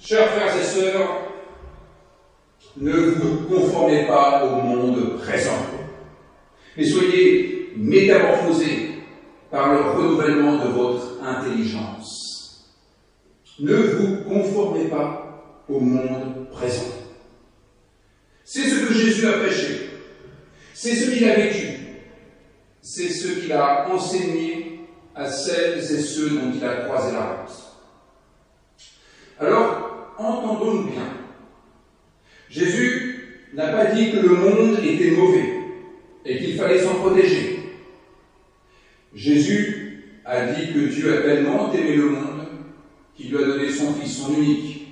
Chers frères et sœurs, ne vous conformez pas au monde présent, mais soyez métamorphosés par le renouvellement de votre intelligence. Ne vous conformez pas au monde présent. C'est ce que Jésus a prêché, c'est ce qu'il a vécu, c'est ce qu'il a enseigné à celles et ceux dont il a croisé la route. Alors, entendons-nous bien. Jésus n'a pas dit que le monde était mauvais et qu'il fallait s'en protéger. Jésus a dit que Dieu a tellement aimé le monde qu'il lui a donné son Fils, son unique.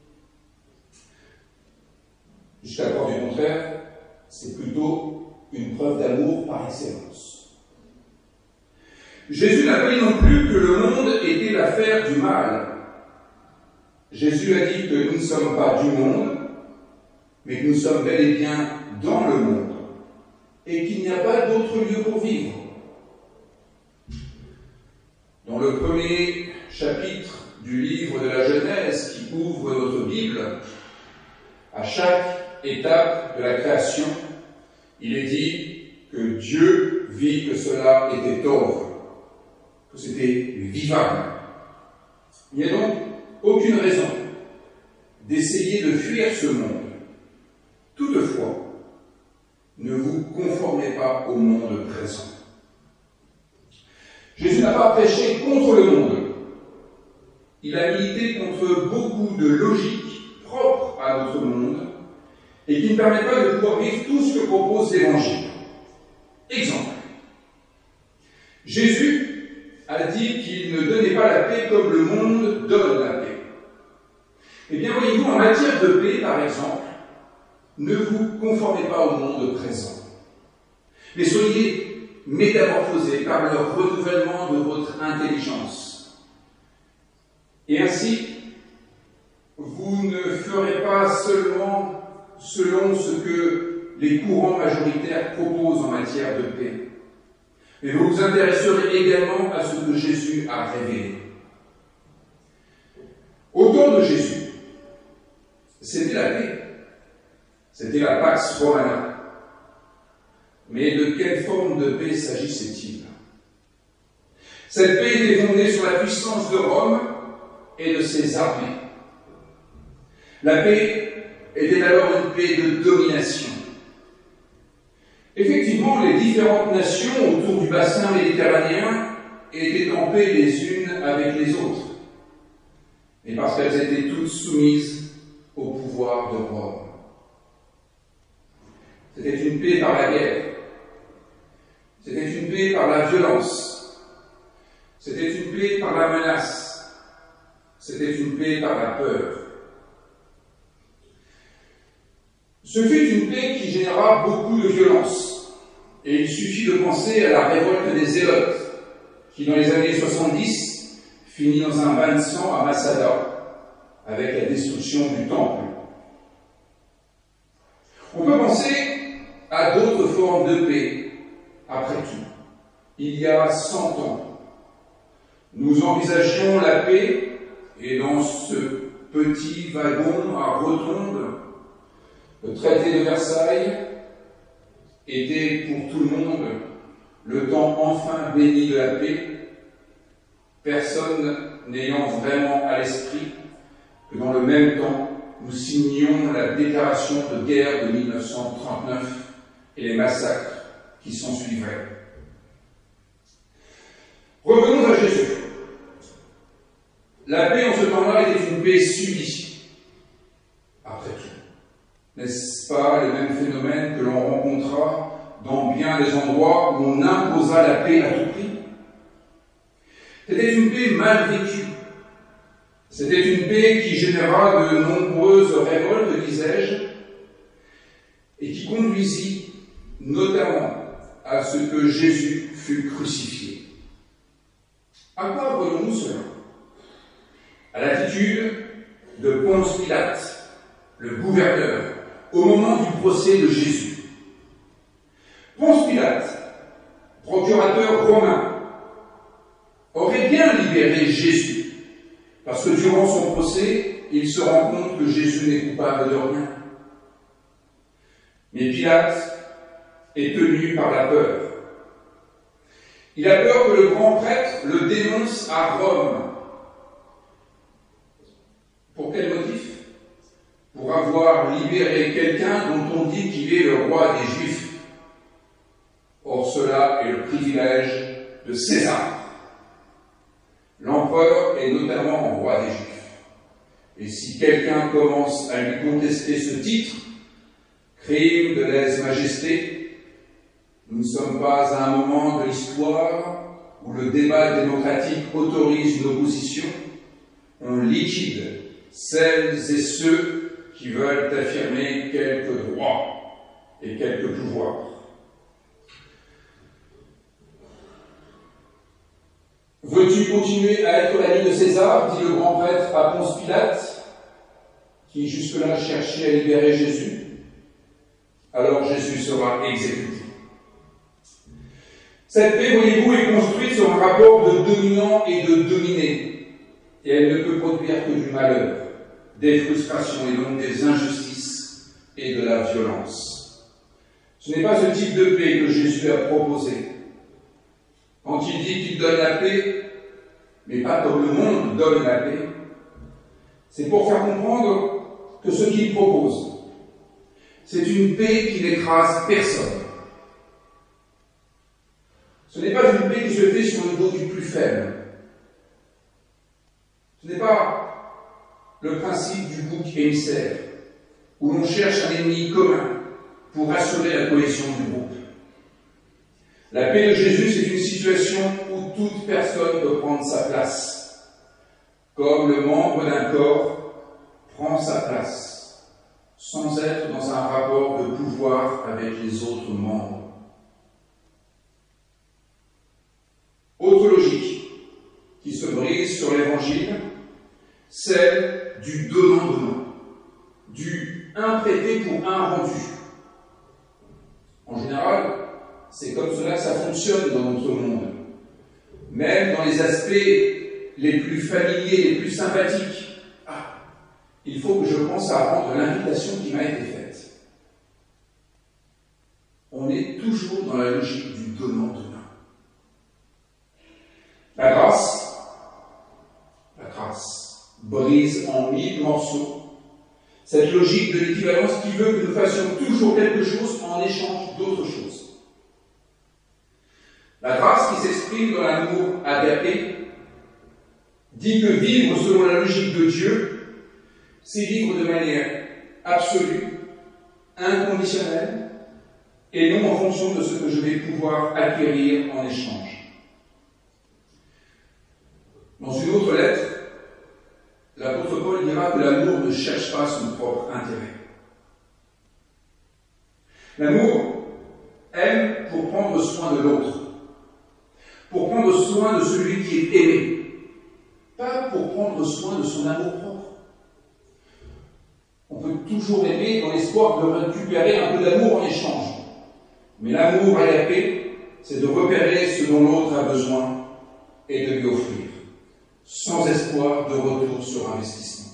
Jusqu'à la preuve du contraire, c'est plutôt une preuve d'amour par excellence. Jésus n'a pas dit non plus que le monde était l'affaire du mal. Jésus a dit que nous ne sommes pas du monde, mais que nous sommes bel et bien dans le monde, et qu'il n'y a pas d'autre lieu pour vivre. Dans le premier chapitre du livre de la Genèse qui ouvre notre Bible, à chaque étape de la création, il est dit que Dieu vit que cela était tov, que c'était vivable. Il n'y a donc aucune raison d'essayer de fuir ce monde. Toutefois, ne vous conformez pas au monde présent. Jésus n'a pas prêché contre le monde. Il a milité contre beaucoup de logiques propres à notre monde et qui ne permettent pas de pouvoir vivre tout ce que propose l'Évangile. Exemple. Jésus a dit qu'il ne donnait pas la paix comme le monde donne la paix. Eh bien, voyez-vous, en matière de paix, par exemple, ne vous conformez pas au monde présent, mais soyez métamorphosés par le renouvellement de votre intelligence. Et ainsi, vous ne ferez pas seulement selon ce que les courants majoritaires proposent en matière de paix, mais vous vous intéresserez également à ce que Jésus a révélé. Au temps de Jésus, c'était la paix. C'était la Pax Romana. Mais de quelle forme de paix s'agissait-il? Cette paix était fondée sur la puissance de Rome et de ses armées. La paix était alors une paix de domination. Effectivement, les différentes nations autour du bassin méditerranéen étaient en paix les unes avec les autres, mais parce qu'elles étaient toutes soumises au pouvoir de Rome. C'était une paix par la guerre, c'était une paix par la violence, c'était une paix par la menace, c'était une paix par la peur. Ce fut une paix qui généra beaucoup de violence, et il suffit de penser à la révolte des Zélotes, qui dans les années 70 finit dans un bain de sang à Masada, avec la destruction du temple. On peut penser à d'autres formes de paix, après tout. Il y a 100 ans, nous envisagions la paix, et dans ce petit wagon à rotonde, le traité de Versailles était pour tout le monde le temps enfin béni de la paix, personne n'ayant vraiment à l'esprit que dans le même temps, nous signions la déclaration de guerre de 1939 et les massacres qui s'en suivraient. Revenons à Jésus. La paix en ce temps-là était une paix subie. Après tout, n'est-ce pas les mêmes phénomènes que l'on rencontra dans bien des endroits où on imposa la paix à tout prix? C'était une paix mal vécue. C'était une paix qui généra de nombreuses révoltes, disais-je, et qui conduisit notamment à ce que Jésus fut crucifié. À quoi voyons-nous cela? À l'attitude de Ponce Pilate, le gouverneur, au moment du procès de Jésus. Ponce Pilate, procurateur romain, aurait bien libéré Jésus, parce que durant son procès, il se rend compte que Jésus n'est coupable de rien. Mais Pilate est tenu par la peur. Il a peur que le grand prêtre le dénonce à Rome. Pour quel motif? Pour avoir libéré quelqu'un dont on dit qu'il est le roi des Juifs. Or, cela est le privilège de César. L'empereur est notamment roi des Juifs. Et si quelqu'un commence à lui contester ce titre, crime de lèse-majesté, nous ne sommes pas à un moment de l'histoire où le débat démocratique autorise une opposition. On liquide celles et ceux qui veulent affirmer quelques droits et quelques pouvoirs. Veux-tu continuer à être l'ami de César, dit le grand prêtre à Ponce Pilate, qui jusque-là cherchait à libérer Jésus? Alors Jésus sera exécuté. Cette paix, voyez-vous, est construite sur un rapport de dominant et de dominé, et elle ne peut produire que du malheur, des frustrations et donc des injustices et de la violence. Ce n'est pas ce type de paix que Jésus a proposé. Quand il dit qu'il donne la paix, mais pas comme le monde donne la paix, c'est pour faire comprendre que ce qu'il propose, c'est une paix qui n'écrase personne. Ce n'est pas une paix qui se fait sur le dos du plus faible. Ce n'est pas le principe du bouc émissaire, où l'on cherche un ennemi commun pour assurer la cohésion du groupe. La paix de Jésus, c'est une situation où toute personne peut prendre sa place, comme le membre d'un corps prend sa place, sans être dans un rapport de pouvoir avec les autres membres. Autre logique qui se brise sur l'Évangile, celle du donnant-donnant, du un prêté pour un rendu. En général, c'est comme cela que ça fonctionne dans notre monde. Même dans les aspects les plus familiers, les plus sympathiques. Ah, il faut que je pense à rendre l'invitation qui m'a été faite. On est toujours dans la logique du donnant-donnant. La grâce brise en 1000 morceaux cette logique de l'équivalence qui veut que nous fassions toujours quelque chose en échange d'autre chose. La grâce qui s'exprime dans l'amour agapé dit que vivre selon la logique de Dieu, c'est vivre de manière absolue, inconditionnelle, et non en fonction de ce que je vais pouvoir acquérir en échange. Dans une autre lettre, l'apôtre Paul dira que l'amour ne cherche pas son propre intérêt. L'amour aime pour prendre soin de l'autre, pour prendre soin de celui qui est aimé, pas pour prendre soin de son amour propre. On peut toujours aimer dans l'espoir de récupérer un peu d'amour en échange. Mais l'amour agapé, c'est de repérer ce dont l'autre a besoin et de lui offrir, sans espoir de retour sur investissement.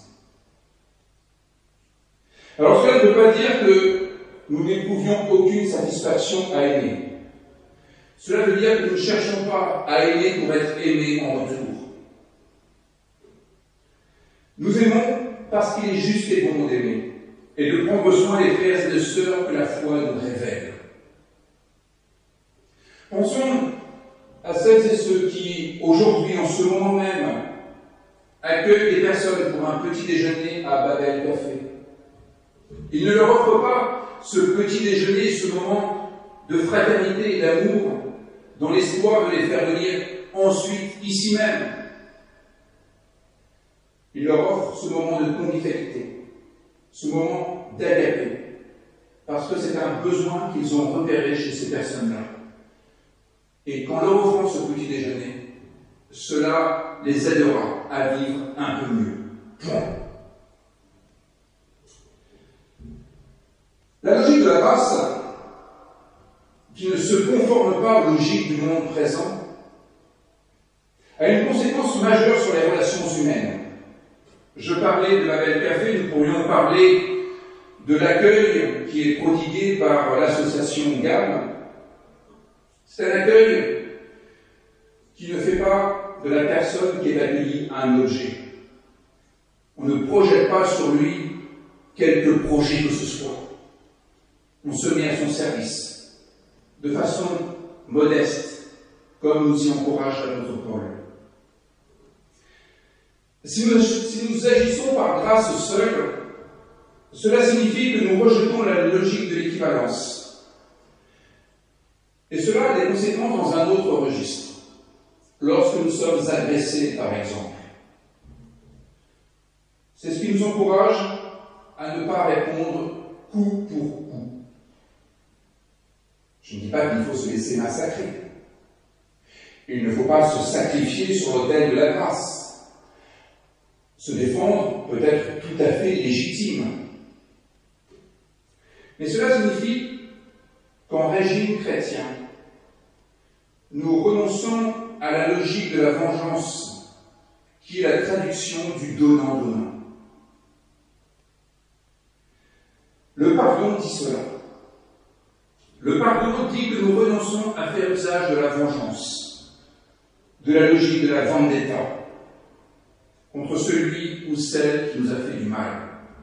Alors cela ne veut pas dire que nous n'éprouvions aucune satisfaction à aimer. Cela veut dire que nous ne cherchons pas à aimer pour être aimés en retour. Nous aimons parce qu'il est juste et bon d'aimer, et de prendre soin des frères et des sœurs que la foi nous révèle. Pensons à celles et ceux qui, aujourd'hui, en ce moment même, accueillent des personnes pour un petit déjeuner à Babel Café. Ils ne leur offrent pas ce petit déjeuner, ce moment de fraternité et d'amour, dans l'espoir de les faire venir ensuite ici même. Ils leur offrent ce moment de convivialité, ce moment d'agapé, parce que c'est un besoin qu'ils ont repéré chez ces personnes-là. Et qu'en leur offrant ce petit déjeuner, cela les aidera à vivre un peu mieux. Point. La logique de la grâce, qui ne se conforme pas aux logiques du monde présent, a une conséquence majeure sur les relations humaines. Je parle parler de Babel Café, nous pourrions parler de l'accueil qui est prodigué par l'association GAM. C'est un accueil qui ne fait pas de la personne qui est accueillie un objet. On ne projette pas sur lui quelque projet que ce soit. On se met à son service, de façon modeste, comme nous y encourage l'apôtre Paul. Si nous agissons par grâce seule, cela signifie que nous rejetons la logique de l'équivalence. Et cela a des conséquences dans un autre registre, lorsque nous sommes agressés, par exemple. C'est ce qui nous encourage à ne pas répondre coup pour coup. Je ne dis pas qu'il faut se laisser massacrer. Il ne faut pas se sacrifier sur l'autel de la grâce. Se défendre peut être tout à fait légitime. Mais cela signifie qu'en régime chrétien, nous renonçons à la logique de la vengeance, qui est la traduction du donnant-donnant. Le pardon dit cela. Le pardon dit que nous renonçons à faire usage de la vengeance, de la logique de la vendetta, contre celui ou celle qui nous a fait du mal.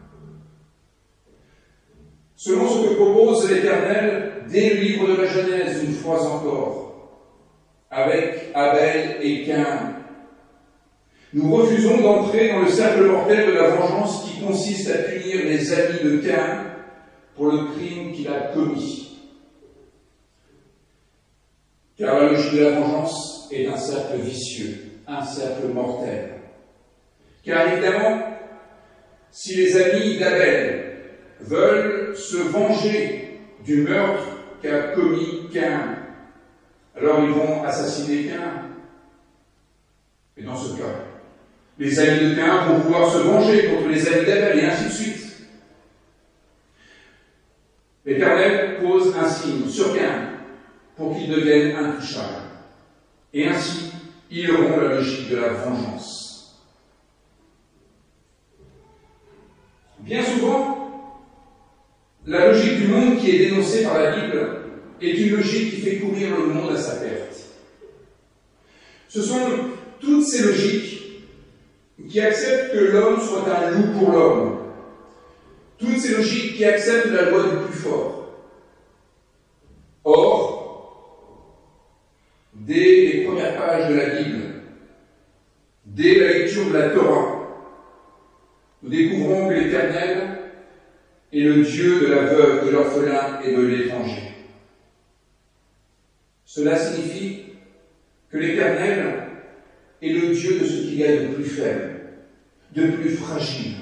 Selon ce que propose l'Éternel dès le livre de la Genèse, une fois encore, avec Abel et Caïn, nous refusons d'entrer dans le cercle mortel de la vengeance qui consiste à punir les amis de Caïn pour le crime qu'il a commis. Car la logique de la vengeance est un cercle vicieux, un cercle mortel. Car évidemment, si les amis d'Abel veulent se venger du meurtre qu'a commis Caïn, alors ils vont assassiner Caïn. Et dans ce cas, les amis de Caïn vont vouloir se venger contre les amis d'Abel, et ainsi de suite. L'Éternel pose un signe sur Caïn pour qu'il devienne intouchable. Et ainsi, ils auront la logique de la vengeance. Bien souvent, la logique du monde qui est dénoncée par la Bible est une logique qui fait courir le monde à sa perte. Ce sont toutes ces logiques qui acceptent que l'homme soit un loup pour l'homme. Toutes ces logiques qui acceptent la loi du plus fort. Or, dès les premières pages de la Bible, dès la lecture de la Torah, nous découvrons que l'Éternel est le Dieu de la veuve, de l'orphelin et de l'étranger. Cela signifie que l'Éternel est le Dieu de ce qu'il y a de plus faible, de plus fragile.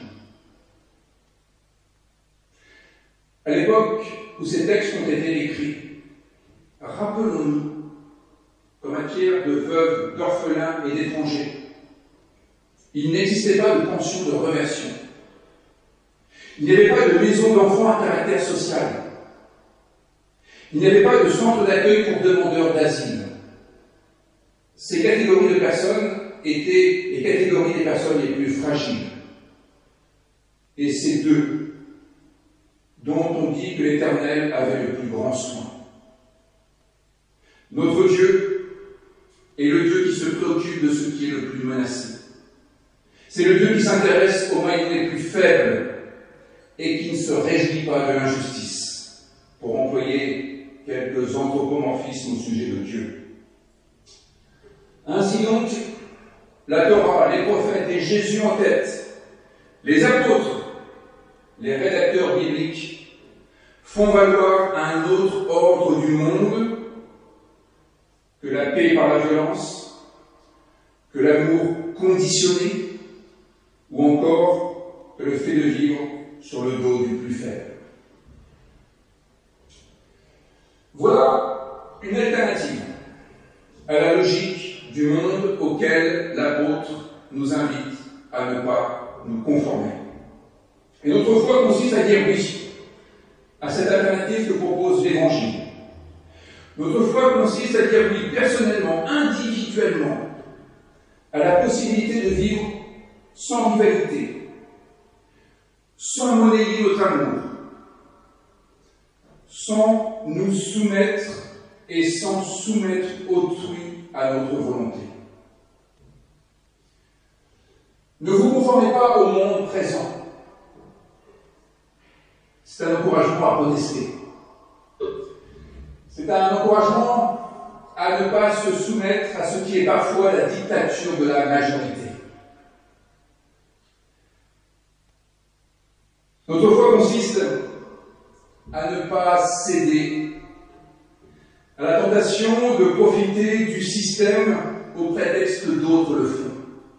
À l'époque où ces textes ont été écrits, rappelons-nous qu'en matière de veuves, d'orphelins et d'étrangers, il n'existait pas de pension de reversion. Il n'y avait pas de maison d'enfants à caractère social. Il n'y avait pas de centre d'accueil pour demandeurs d'asile. Ces catégories de personnes étaient les catégories des personnes les plus fragiles. Et c'est d'eux dont on dit que l'Éternel avait le plus grand soin. Notre Dieu est le Dieu qui se préoccupe de ce qui est le plus menacé. C'est le Dieu qui s'intéresse aux moyens les plus faibles et qui ne se réjouit pas de l'injustice, pour employer quelques anthropomorphismes au sujet de Dieu. Ainsi donc, la Torah, les prophètes et Jésus en tête, les apôtres, les rédacteurs bibliques, font valoir un autre ordre du monde que la paix par la violence, que l'amour conditionné, ou encore que le fait de vivre sur le dos du plus faible. Voilà une alternative à la logique du monde auquel l'apôtre nous invite à ne pas nous conformer. Et notre foi consiste à dire oui à cette alternative que propose l'Évangile. Notre foi consiste à dire oui personnellement, individuellement, à la possibilité de vivre sans rivalité, sans monnayer notre amour, sans nous soumettre et sans soumettre autrui à notre volonté. Ne vous conformez pas au monde présent. C'est un encouragement à protester. C'est un encouragement à ne pas se soumettre à ce qui est parfois la dictature de la majorité. Notre foi consiste à ne pas céder à la tentation de profiter du système au prétexte que d'autres le font.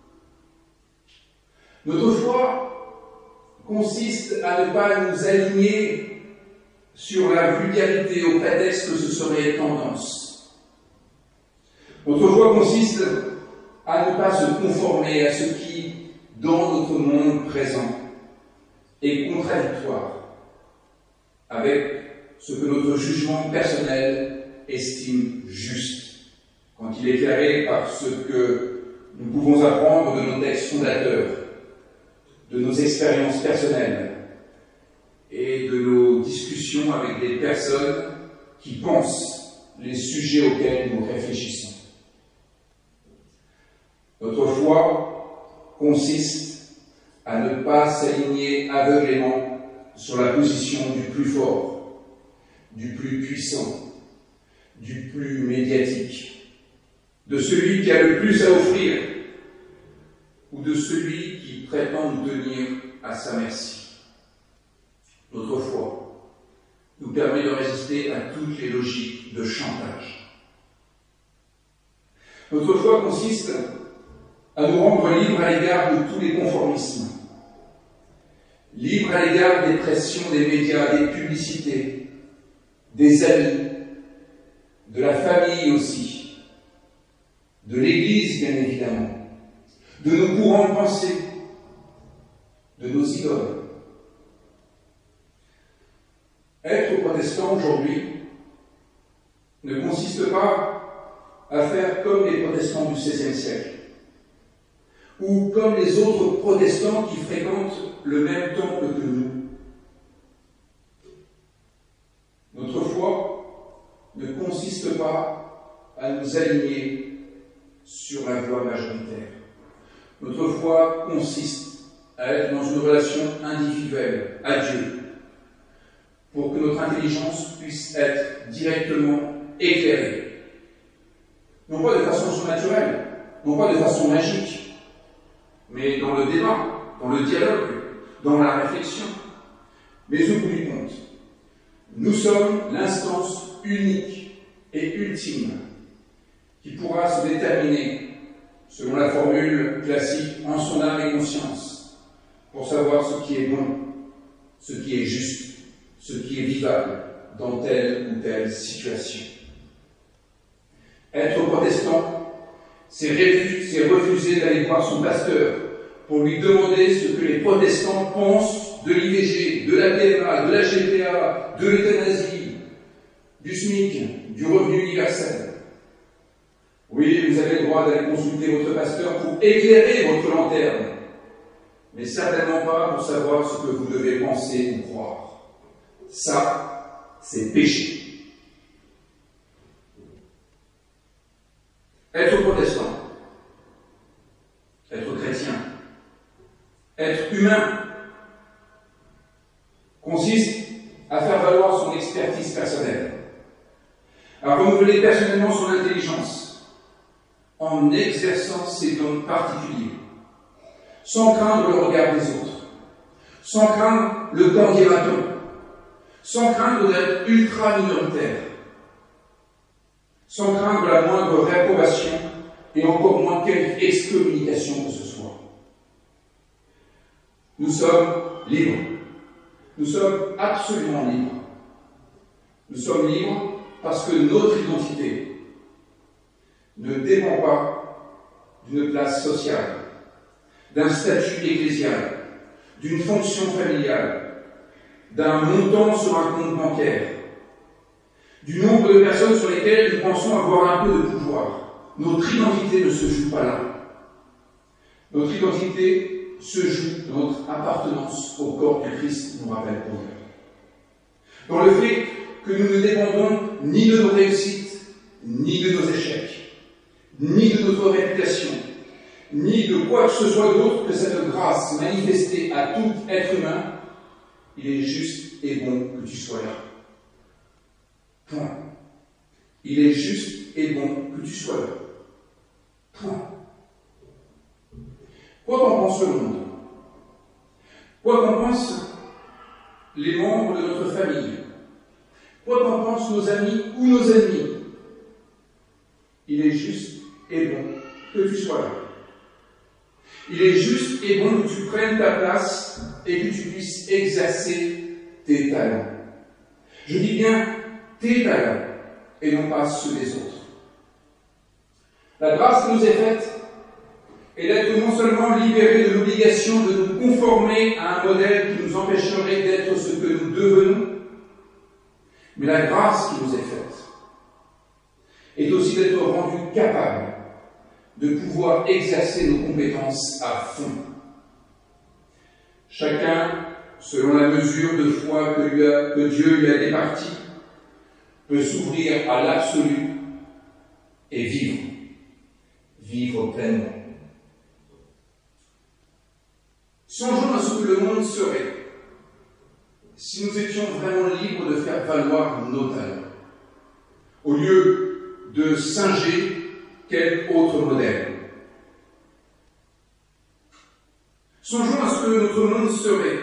Notre foi consiste à ne pas nous aligner sur la vulgarité au prétexte que ce serait tendance. Notre foi consiste à ne pas se conformer à ce qui, dans notre monde présent, est contradictoire avec ce que notre jugement personnel estime juste, quand il est éclairé par ce que nous pouvons apprendre de nos textes fondateurs, de nos expériences personnelles et de nos discussions avec des personnes qui pensent les sujets auxquels nous réfléchissons. Notre foi consiste à ne pas s'aligner aveuglément sur la position du plus fort, du plus puissant, du plus médiatique, de celui qui a le plus à offrir ou de celui qui prétend nous tenir à sa merci. Notre foi nous permet de résister à toutes les logiques de chantage. Notre foi consiste à nous rendre libres à l'égard de tous les conformismes, libres à l'égard des pressions des médias, des publicités, des amis, de la famille aussi, de l'Église bien évidemment, de nos courants de pensée, de nos idoles. Être protestant aujourd'hui ne consiste pas à faire comme les protestants du XVIe siècle, ou comme les autres protestants qui fréquentent le même temple que nous. Notre foi ne consiste pas à nous aligner sur la voie majoritaire. Notre foi consiste à être dans une relation individuelle à Dieu, pour que notre intelligence puisse être directement éclairée. Non pas de façon surnaturelle, non pas de façon magique, mais dans le débat, dans le dialogue, dans la réflexion. Mais au bout du compte, nous sommes l'instance unique et ultime qui pourra se déterminer, selon la formule classique, en son âme et conscience, pour savoir ce qui est bon, ce qui est juste, ce qui est vivable dans telle ou telle situation. Être protestant, c'est refuser d'aller voir son pasteur pour lui demander ce que les protestants pensent de l'IVG, de la PMA, de la GPA, de l'euthanasie, du SMIC, du revenu universel. Oui, vous avez le droit d'aller consulter votre pasteur pour éclairer votre lanterne, mais certainement pas pour savoir ce que vous devez penser ou croire. Ça, c'est péché. Être protestant, être chrétien, être humain, consiste à faire valoir son expertise personnelle, à renouveler personnellement son intelligence, en exerçant ses dons particuliers, sans craindre le regard des autres, sans craindre le camp dira-t-on, sans craindre d'être ultra minoritaire, sans craindre la moindre réprobation et encore moins quelque excommunication que ce soit. Nous sommes libres. Nous sommes absolument libres. Nous sommes libres parce que notre identité ne dépend pas d'une place sociale, d'un statut ecclésial, d'une fonction familiale, d'un montant sur un compte bancaire, du nombre de personnes sur lesquelles nous pensons avoir un peu de pouvoir. Notre identité ne se joue pas là. Notre identité se joue dans notre appartenance au corps du Christ, nous rappelle Paul. Dans le fait que nous ne dépendons ni de nos réussites, ni de nos échecs, ni de notre réputation, ni de quoi que ce soit d'autre que cette grâce manifestée à tout être humain, il est juste et bon que tu sois là. Point. Il est juste et bon que tu sois là. Point. Quoi qu'en pense le monde, quoi qu'en pensent les membres de notre famille, quoi qu'en pensent nos amis ou nos ennemis, il est juste et bon que tu sois là. Il est juste et bon que tu prennes ta place et que tu puisses exercer tes talents. Je dis bien tes talents et non pas ceux des autres. La grâce qui nous est faite est d'être non seulement libérés de l'obligation de nous conformer à un modèle qui nous empêcherait d'être ce que nous devenons, mais la grâce qui nous est faite est aussi d'être rendus capables de pouvoir exercer nos compétences à fond. Chacun, selon la mesure de foi que Dieu lui a départie, peut s'ouvrir à l'absolu et vivre pleinement. Songeons à ce que le monde serait si nous étions vraiment libres de faire valoir nos talents, au lieu de singer quel autre modèle. Songeons à ce que notre monde serait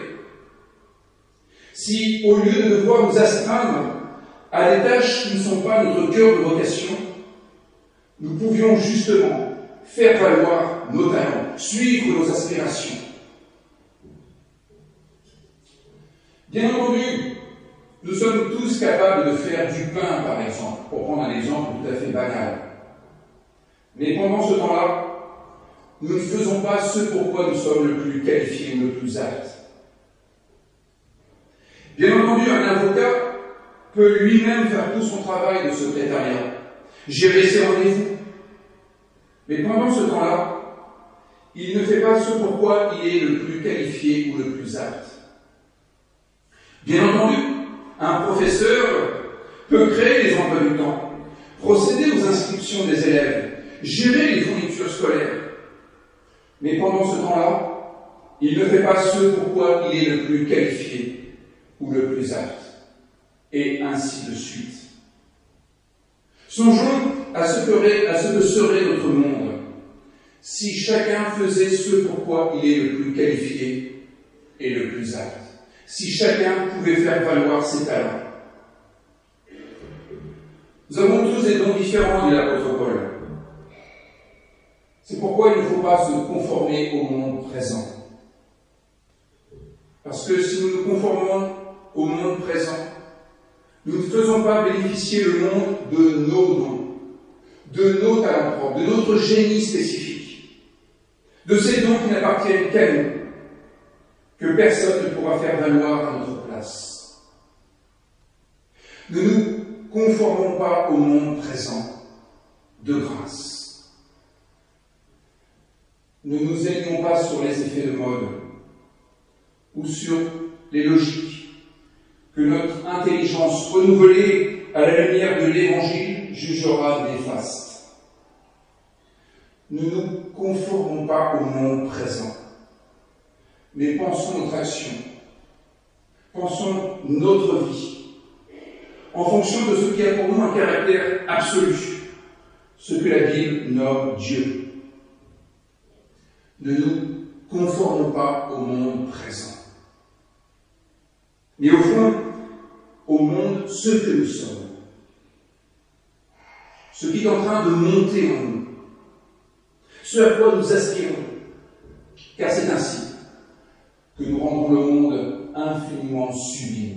si, au lieu de devoir nous astreindre à des tâches qui ne sont pas notre cœur de vocation, nous pouvions justement faire valoir nos talents, suivre nos aspirations. Bien entendu, nous sommes tous capables de faire du pain, par exemple, pour prendre un exemple tout à fait banal. Mais pendant ce temps-là, nous ne faisons pas ce pourquoi nous sommes le plus qualifiés ou le plus aptes. Bien entendu, un avocat peut lui-même faire tout son travail de secrétariat, gérer ses rendez-vous. Mais pendant ce temps-là, il ne fait pas ce pourquoi il est le plus qualifié ou le plus apte. Bien entendu, un professeur peut créer les emplois du temps, procéder aux inscriptions des élèves, gérer les fournitures scolaires. Mais pendant ce temps-là, il ne fait pas ce pourquoi il est le plus qualifié ou le plus apte. Et ainsi de suite. Songeons à ce que serait notre monde si chacun faisait ce pourquoi il est le plus qualifié et le plus apte. Si chacun pouvait faire valoir ses talents. Nous avons tous des dons différents, dit l'apôtre Paul. C'est pourquoi il ne faut pas se conformer au monde présent. Parce que si nous nous conformons au monde présent, nous ne faisons pas bénéficier le monde de nos dons, de nos talents propres, de notre génie spécifique, de ces dons qui n'appartiennent qu'à nous, que personne ne pourra faire valoir à notre place. Ne nous conformons pas au monde présent de grâce. Ne nous alignons pas sur les effets de mode ou sur les logiques que notre intelligence renouvelée à la lumière de l'Évangile jugera néfastes. Ne nous conformons pas au monde présent, mais pensons notre action, pensons notre vie, en fonction de ce qui a pour nous un caractère absolu, ce que la Bible nomme Dieu. Ne nous conformons pas au monde présent, mais au fond, au monde ce que nous sommes, ce qui est en train de monter en nous, ce à quoi nous aspirons, car c'est ainsi que nous rendons le monde infiniment sublime.